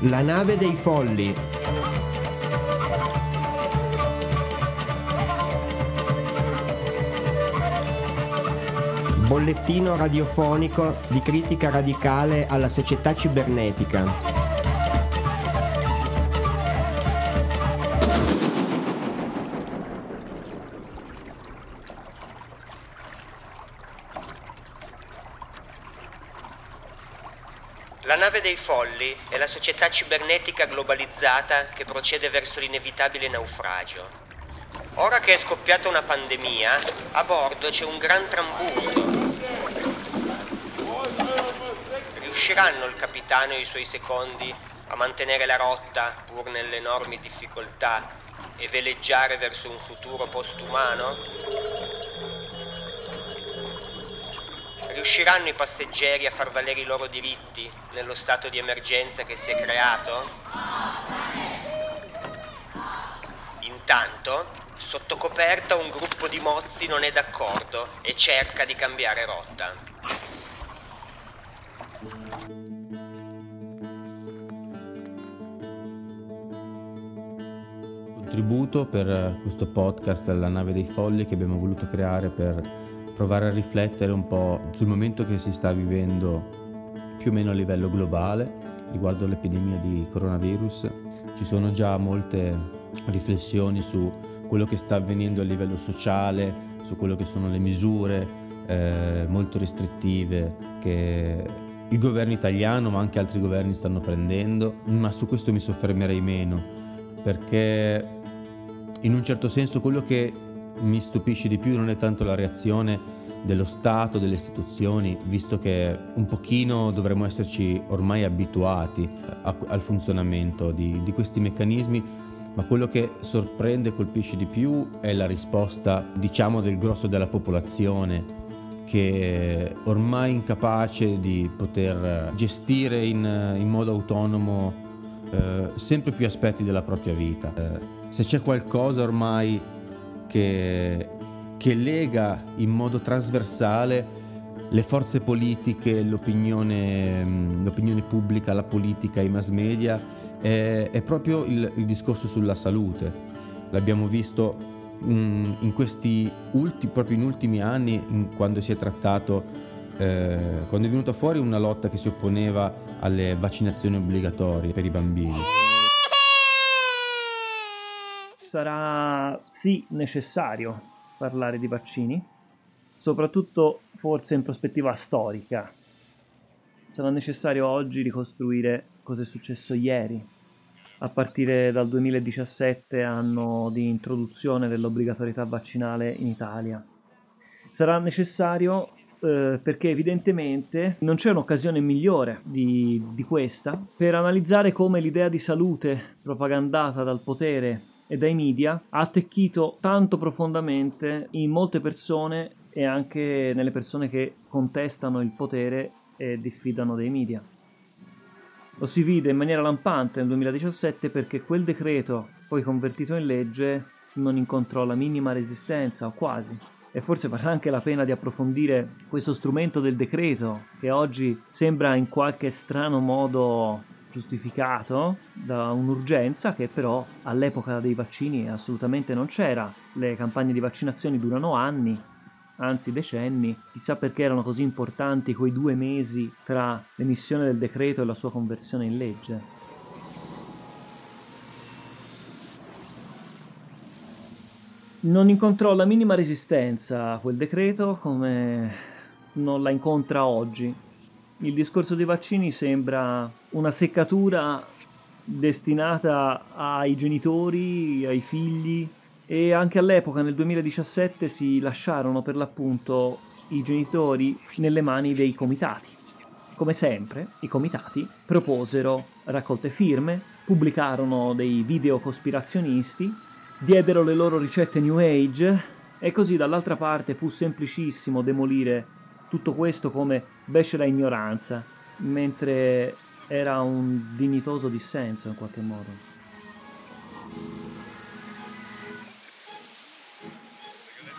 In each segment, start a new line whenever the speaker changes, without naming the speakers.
La nave dei folli. Bollettino radiofonico di critica radicale alla società cibernetica.
La nave dei folli è la società cibernetica globalizzata che procede verso l'inevitabile naufragio. Ora che è scoppiata una pandemia, a bordo c'è un gran trambusto. Riusciranno il capitano e i suoi secondi a mantenere la rotta pur nelle enormi difficoltà e veleggiare verso un futuro postumano? Riusciranno i passeggeri a far valere i loro diritti nello stato di emergenza che si è creato? Intanto, sotto coperta un gruppo di mozzi non è d'accordo e cerca di cambiare rotta.
Contributo per questo podcast La nave dei folli che abbiamo voluto creare per provare a riflettere un po' sul momento che si sta vivendo più o meno a livello globale riguardo l'epidemia di coronavirus. Ci sono già molte riflessioni su quello che sta avvenendo a livello sociale, su quello che sono le misure molto restrittive che il governo italiano ma anche altri governi stanno prendendo, ma su questo mi soffermerei meno, perché in un certo senso quello che mi stupisce di più non è tanto la reazione dello Stato, delle istituzioni, visto che un pochino dovremmo esserci ormai abituati al funzionamento di questi meccanismi, ma quello che sorprende e colpisce di più è la risposta, diciamo, del grosso della popolazione, che è ormai incapace di poter gestire in modo autonomo sempre più aspetti della propria vita. Se c'è qualcosa ormai che lega in modo trasversale le forze politiche, l'opinione pubblica, la politica, i mass media, è proprio il discorso sulla salute. L'abbiamo visto in questi ultimi anni, quando si è trattato, quando è venuta fuori una lotta che si opponeva alle vaccinazioni obbligatorie per i bambini.
Sarà sì necessario parlare di vaccini, soprattutto forse in prospettiva storica. Sarà necessario oggi ricostruire cosa è successo ieri, a partire dal 2017, anno di introduzione dell'obbligatorietà vaccinale in Italia. Sarà necessario perché evidentemente non c'è un'occasione migliore di questa per analizzare come l'idea di salute propagandata dal potere e dai media ha attecchito tanto profondamente in molte persone e anche nelle persone che contestano il potere e diffidano dei media. Lo si vide in maniera lampante nel 2017 perché quel decreto, poi convertito in legge, non incontrò la minima resistenza, o quasi. E forse varrà anche la pena di approfondire questo strumento del decreto, che oggi sembra in qualche strano modo giustificato da un'urgenza che però all'epoca dei vaccini assolutamente non c'era. Le campagne di vaccinazione durano anni, anzi decenni. Chissà perché erano così importanti quei 2 mesi tra l'emissione del decreto e la sua conversione in legge. Non incontrò la minima resistenza quel decreto, come non la incontra oggi. Il discorso dei vaccini sembra una seccatura destinata ai genitori, ai figli, e anche all'epoca, nel 2017, si lasciarono per l'appunto i genitori nelle mani dei comitati. Come sempre, i comitati proposero raccolte firme, pubblicarono dei video cospirazionisti, diedero le loro ricette New Age, e così dall'altra parte fu semplicissimo demolire tutto questo come becera ignoranza, mentre era un dignitoso dissenso in qualche modo.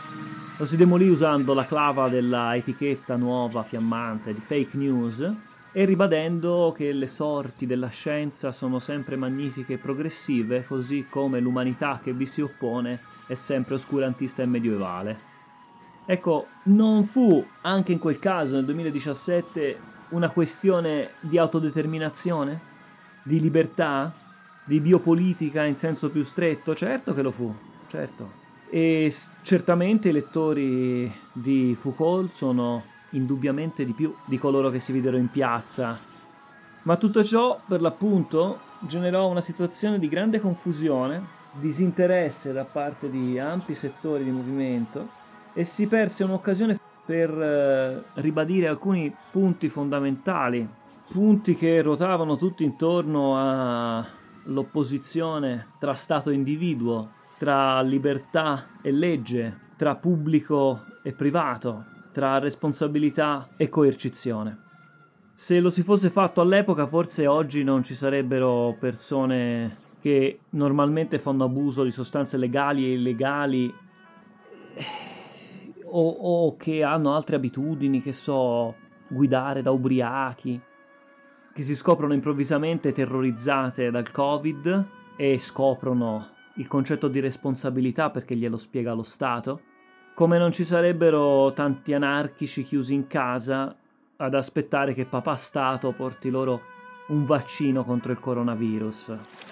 Lo si demolì usando la clava della etichetta nuova fiammante di fake news, e ribadendo che le sorti della scienza sono sempre magnifiche e progressive, così come l'umanità che vi si oppone è sempre oscurantista e medievale. Ecco, non fu anche in quel caso, nel 2017, una questione di autodeterminazione, di libertà, di biopolitica in senso più stretto? Certo che lo fu, certo. E certamente i lettori di Foucault sono indubbiamente di più di coloro che si videro in piazza. Ma tutto ciò, per l'appunto, generò una situazione di grande confusione, disinteresse da parte di ampi settori di movimento e si perse un'occasione per ribadire alcuni punti fondamentali, punti che ruotavano tutti intorno all'opposizione tra Stato e individuo, tra libertà e legge, tra pubblico e privato, tra responsabilità e coercizione. Se lo si fosse fatto all'epoca, forse oggi non ci sarebbero persone che normalmente fanno abuso di sostanze legali e illegali o che hanno altre abitudini, che so, guidare da ubriachi, che si scoprono improvvisamente terrorizzate dal Covid e scoprono il concetto di responsabilità perché glielo spiega lo Stato, come non ci sarebbero tanti anarchici chiusi in casa ad aspettare che papà Stato porti loro un vaccino contro il coronavirus.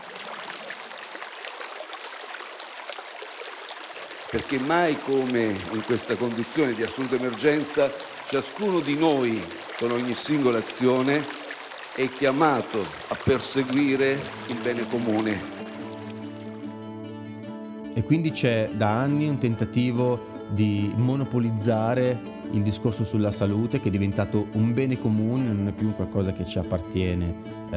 Perché mai come in questa condizione di assoluta emergenza ciascuno di noi, con ogni singola azione, è chiamato a perseguire il bene comune.
E quindi c'è da anni un tentativo di monopolizzare il discorso sulla salute, che è diventato un bene comune, non è più qualcosa che ci appartiene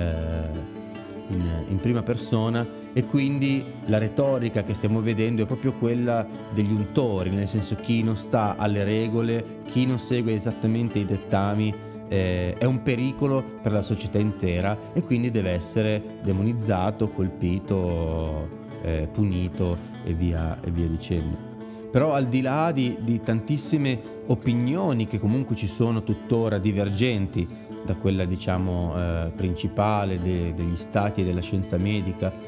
in prima persona, e quindi la retorica che stiamo vedendo è proprio quella degli untori, nel senso chi non sta alle regole, chi non segue esattamente i dettami è un pericolo per la società intera e quindi deve essere demonizzato, colpito, punito e via dicendo. Però al di là di tantissime opinioni che comunque ci sono tuttora divergenti da quella principale degli stati e della scienza medica,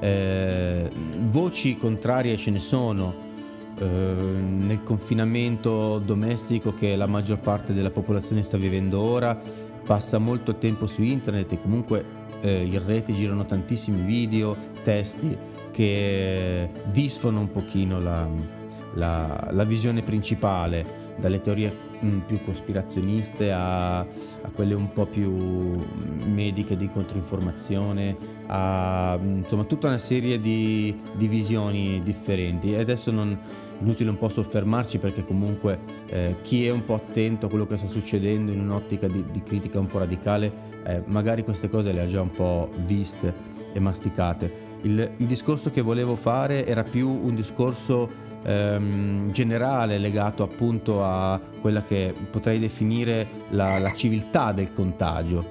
voci contrarie ce ne sono. Nel confinamento domestico che la maggior parte della popolazione sta vivendo ora, passa molto tempo su internet e comunque in rete girano tantissimi video, testi che disfano un pochino la visione principale, dalle teorie più cospirazioniste a quelle un po' più mediche di controinformazione, a insomma tutta una serie di visioni differenti. E adesso inutile un po' soffermarci, perché comunque chi è un po' attento a quello che sta succedendo in un'ottica di critica un po' radicale magari queste cose le ha già un po' viste e masticate. Il discorso che volevo fare era più un discorso generale, legato appunto a quella che potrei definire la civiltà del contagio.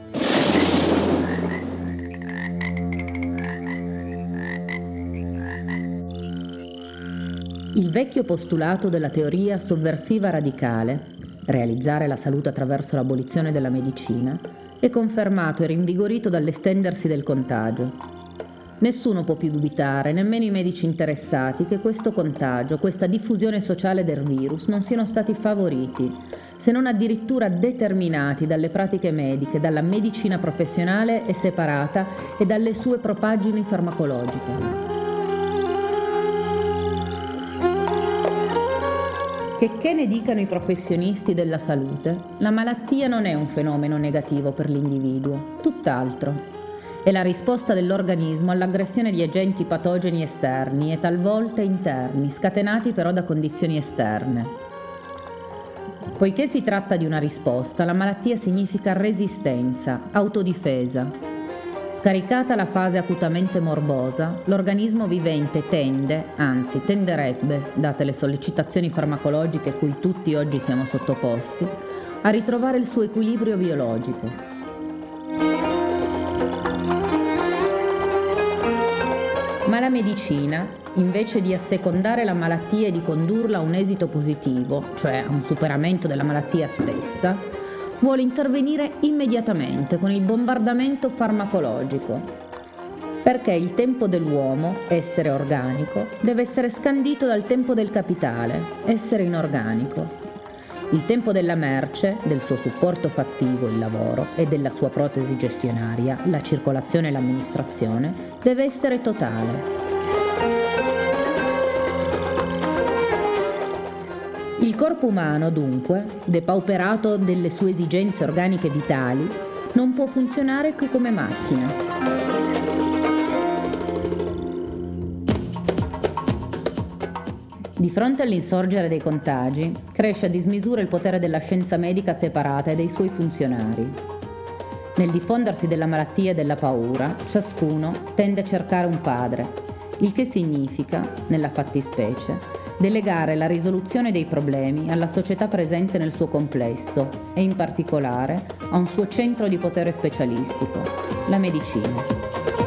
Il vecchio postulato della teoria sovversiva radicale, realizzare la salute attraverso l'abolizione della medicina, è confermato e rinvigorito dall'estendersi del contagio. Nessuno può più dubitare, nemmeno i medici interessati, che questo contagio, questa diffusione sociale del virus non siano stati favoriti, se non addirittura determinati dalle pratiche mediche, dalla medicina professionale e separata e dalle sue propaggini farmacologiche. Che ne dicano i professionisti della salute, la malattia non è un fenomeno negativo per l'individuo, tutt'altro. È la risposta dell'organismo all'aggressione di agenti patogeni esterni e talvolta interni, scatenati però da condizioni esterne. Poiché si tratta di una risposta, la malattia significa resistenza, autodifesa. Scaricata la fase acutamente morbosa, l'organismo vivente tende, anzi tenderebbe, date le sollecitazioni farmacologiche cui tutti oggi siamo sottoposti, a ritrovare il suo equilibrio biologico. Ma la medicina, invece di assecondare la malattia e di condurla a un esito positivo, cioè a un superamento della malattia stessa, vuole intervenire immediatamente con il bombardamento farmacologico, perché il tempo dell'uomo, essere organico, deve essere scandito dal tempo del capitale, essere inorganico. Il tempo della merce, del suo supporto fattivo, il lavoro, e della sua protesi gestionaria, la circolazione e l'amministrazione, deve essere totale. Il corpo umano, dunque, depauperato delle sue esigenze organiche vitali, non può funzionare che come macchina. Di fronte all'insorgere dei contagi, cresce a dismisura il potere della scienza medica separata e dei suoi funzionari. Nel diffondersi della malattia e della paura, ciascuno tende a cercare un padre, il che significa, nella fattispecie, delegare la risoluzione dei problemi alla società presente nel suo complesso e in particolare a un suo centro di potere specialistico, la medicina.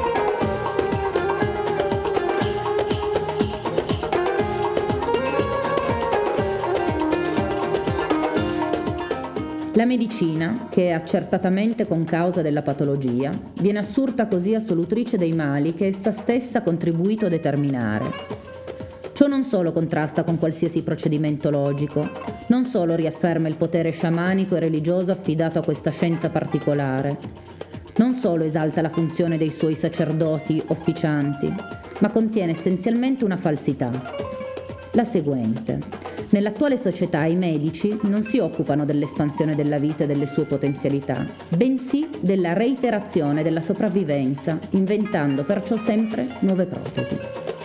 La medicina, che è accertatamente concausa della patologia, viene assurta così assolutrice dei mali che essa stessa ha contribuito a determinare. Ciò non solo contrasta con qualsiasi procedimento logico, non solo riafferma il potere sciamanico e religioso affidato a questa scienza particolare, non solo esalta la funzione dei suoi sacerdoti officianti, ma contiene essenzialmente una falsità. La seguente: nell'attuale società i medici non si occupano dell'espansione della vita e delle sue potenzialità, bensì della reiterazione della sopravvivenza, inventando perciò sempre nuove protesi.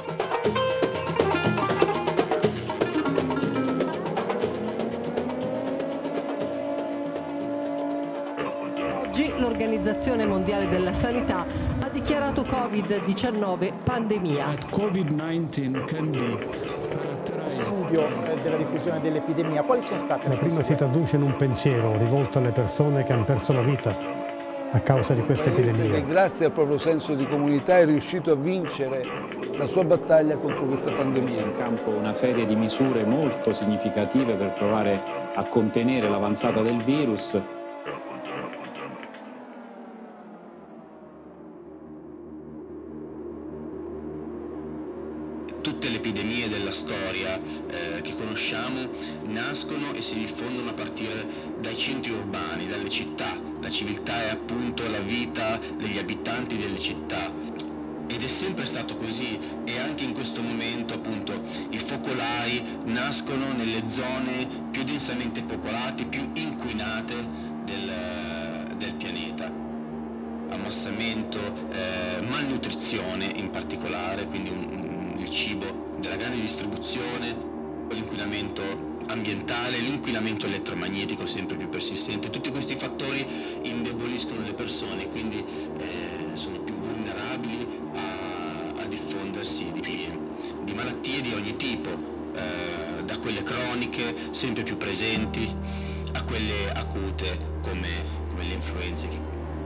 Oggi l'Organizzazione Mondiale della Sanità ha dichiarato Covid-19 pandemia.
Covid-19 can be
studio della diffusione dell'epidemia, quali sono state le
prima si traduce in un pensiero rivolto alle persone che hanno perso la vita a causa di questa epidemia.
Che grazie al proprio senso di comunità è riuscito a vincere la sua battaglia contro questa pandemia.
In campo una serie di misure molto significative per provare a contenere l'avanzata del virus.
Tutte le epidemie della storia che conosciamo nascono e si diffondono a partire dai centri urbani, dalle città. La civiltà è appunto la vita degli abitanti delle città. Ed è sempre stato così, e anche in questo momento appunto i focolai nascono nelle zone più densamente popolate, più inquinate del pianeta. Ammassamento, malnutrizione in particolare, quindi il cibo della grande distribuzione, l'inquinamento ambientale, l'inquinamento elettromagnetico sempre più persistente. Tutti questi fattori indeboliscono le persone, quindi sono più vulnerabili a diffondersi di malattie di ogni tipo, da quelle croniche sempre più presenti a quelle acute come le influenze.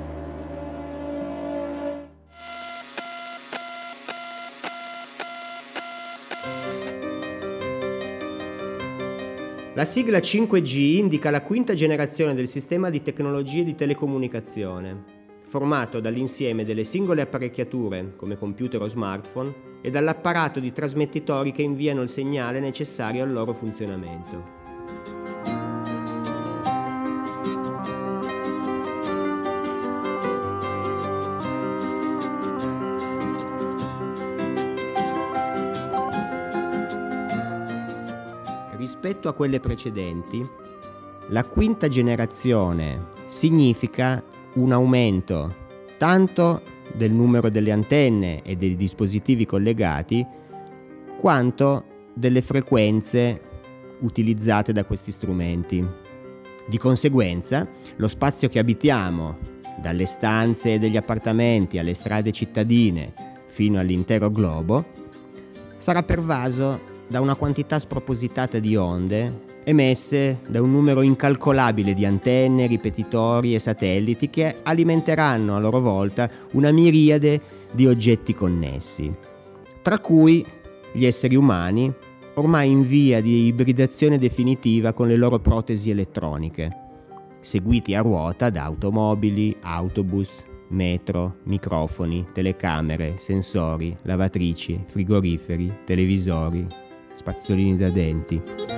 La sigla 5G indica la quinta generazione del sistema di tecnologie di telecomunicazione, formato dall'insieme delle singole apparecchiature, come computer o smartphone, e dall'apparato di trasmettitori che inviano il segnale necessario al loro funzionamento. Rispetto a quelle precedenti, la quinta generazione significa un aumento tanto del numero delle antenne e dei dispositivi collegati, quanto delle frequenze utilizzate da questi strumenti. Di conseguenza, lo spazio che abitiamo, dalle stanze degli appartamenti alle strade cittadine fino all'intero globo, sarà pervaso da una quantità spropositata di onde emesse da un numero incalcolabile di antenne, ripetitori e satelliti che alimenteranno a loro volta una miriade di oggetti connessi, tra cui gli esseri umani, ormai in via di ibridazione definitiva con le loro protesi elettroniche,
seguiti a ruota da automobili, autobus, metro, microfoni, telecamere, sensori, lavatrici, frigoriferi, televisori, spazzolini da denti.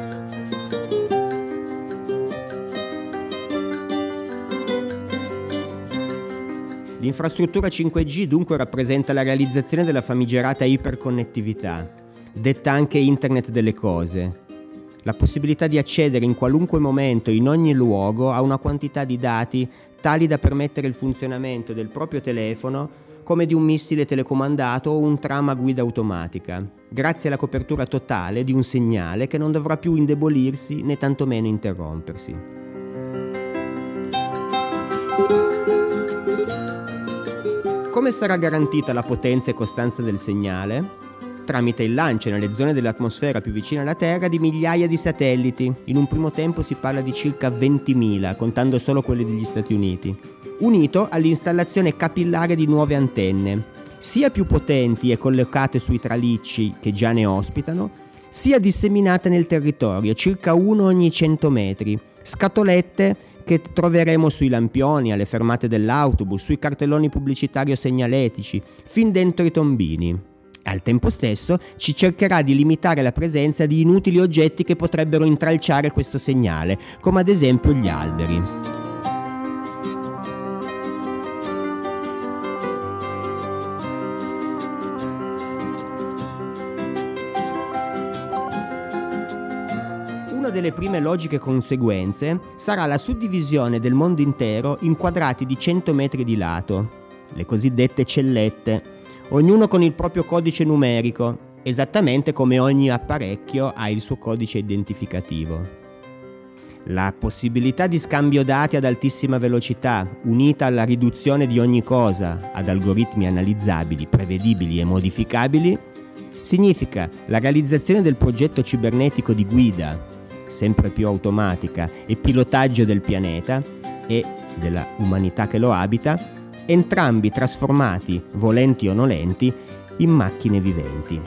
L'infrastruttura 5G dunque rappresenta la realizzazione della famigerata iperconnettività, detta anche Internet delle cose, la possibilità di accedere in qualunque momento, in ogni luogo, a una quantità di dati tali da permettere il funzionamento del proprio telefono come di un missile telecomandato o un tram a guida automatica, grazie alla copertura totale di un segnale che non dovrà più indebolirsi né tantomeno interrompersi. Come sarà garantita la potenza e costanza del segnale? Tramite il lancio nelle zone dell'atmosfera più vicine alla Terra di migliaia di satelliti. In un primo tempo si parla di circa 20.000, contando solo quelli degli Stati Uniti, unito all'installazione capillare di nuove antenne, sia più potenti e collocate sui tralicci che già ne ospitano, sia disseminate nel territorio, circa uno ogni 100 metri, scatolette che troveremo sui lampioni, alle fermate dell'autobus, sui cartelloni pubblicitari o segnaletici, fin dentro i tombini. Al tempo stesso ci cercherà di limitare la presenza di inutili oggetti che potrebbero intralciare questo segnale, come ad esempio gli alberi. Una delle prime logiche conseguenze sarà la suddivisione del mondo intero in quadrati di 100 metri di lato, le cosiddette cellette, ognuno con il proprio codice numerico, esattamente come ogni apparecchio ha il suo codice identificativo. La possibilità di scambio dati ad altissima velocità, unita alla riduzione di ogni cosa ad algoritmi analizzabili, prevedibili e modificabili, significa la realizzazione del progetto cibernetico di guida, sempre più automatica, e pilotaggio del pianeta e della umanità che lo abita, entrambi trasformati, volenti o nolenti, in macchine viventi.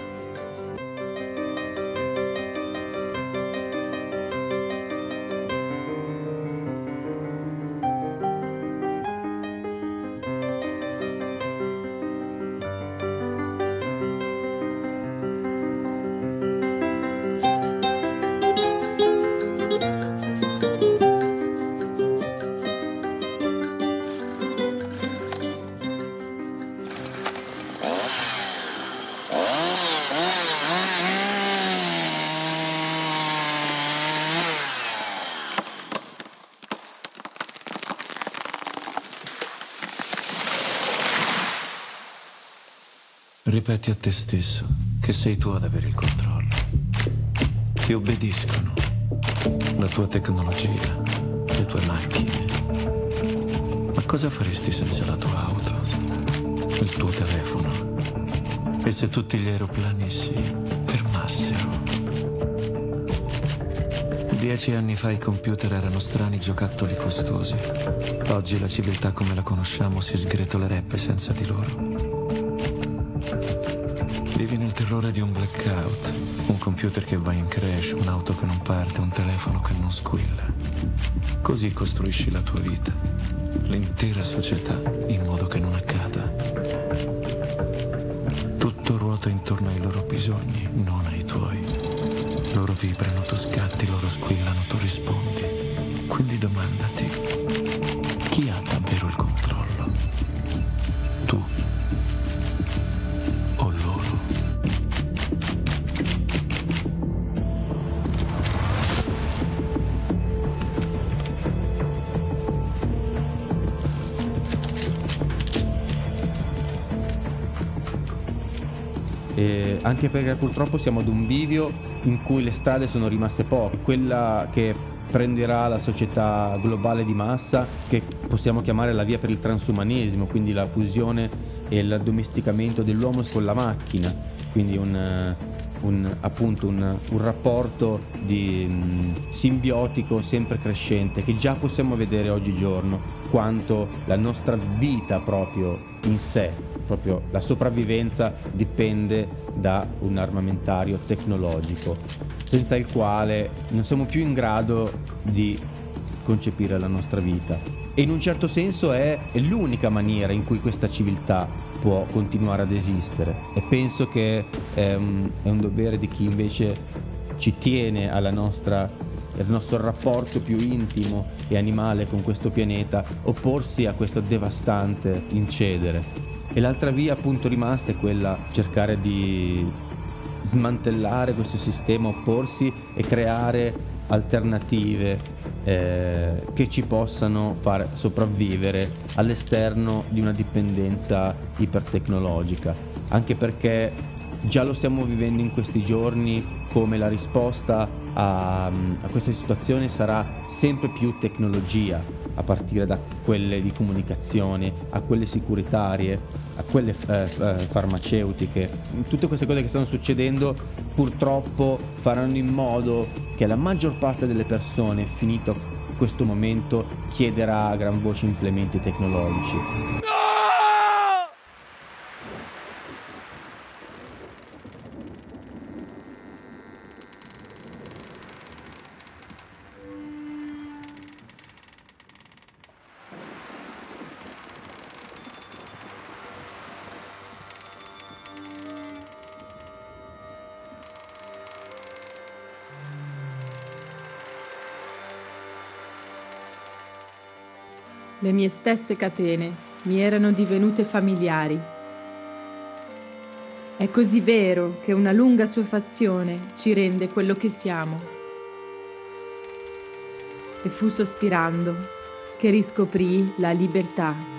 Ripeti a te stesso che sei tu ad avere il controllo. Ti obbediscono. La tua tecnologia, le tue macchine. Ma cosa faresti senza la tua auto? Il tuo telefono? E se tutti gli aeroplani si fermassero? 10 anni fa i computer erano strani giocattoli costosi. Oggi la civiltà come la conosciamo si sgretolerebbe senza di loro. Vivi nel terrore di un blackout, un computer che va in crash, un'auto che non parte, un telefono che non squilla. Così costruisci la tua vita, l'intera società, in modo che non accada. Tutto ruota intorno ai loro bisogni, non ai tuoi. Loro vibrano, tu scatti, loro squillano, tu rispondi. Quindi domandati, chi ha davvero il controllo? Tu o loro?
Anche perché purtroppo siamo ad un bivio in cui le strade sono rimaste poche. Quella che prenderà la società globale di massa, che possiamo chiamare la via per il transumanesimo, quindi la fusione e l'addomesticamento dell'uomo con la macchina, quindi un rapporto simbiotico sempre crescente, che già possiamo vedere oggigiorno, quanto la nostra vita proprio in sé, proprio la sopravvivenza, dipende da un armamentario tecnologico, senza il quale non siamo più in grado di concepire la nostra vita. E in un certo senso è l'unica maniera in cui questa civiltà può continuare ad esistere, e penso che è un dovere di chi invece ci tiene al nostro rapporto più intimo e animale con questo pianeta, opporsi a questo devastante incedere. E l'altra via appunto rimasta è quella cercare di smantellare questo sistema, opporsi e creare alternative che ci possano far sopravvivere all'esterno di una dipendenza ipertecnologica, anche perché già lo stiamo vivendo in questi giorni, come la risposta a questa situazione sarà sempre più tecnologia, a partire da quelle di comunicazione, a quelle securitarie, a quelle farmaceutiche. Tutte queste cose che stanno succedendo purtroppo faranno in modo che la maggior parte delle persone, finito questo momento, chiederà a gran voce implementi tecnologici.
Le mie stesse catene mi erano divenute familiari. È così vero che una lunga assuefazione ci rende quello che siamo. E fu sospirando che riscoprii la libertà.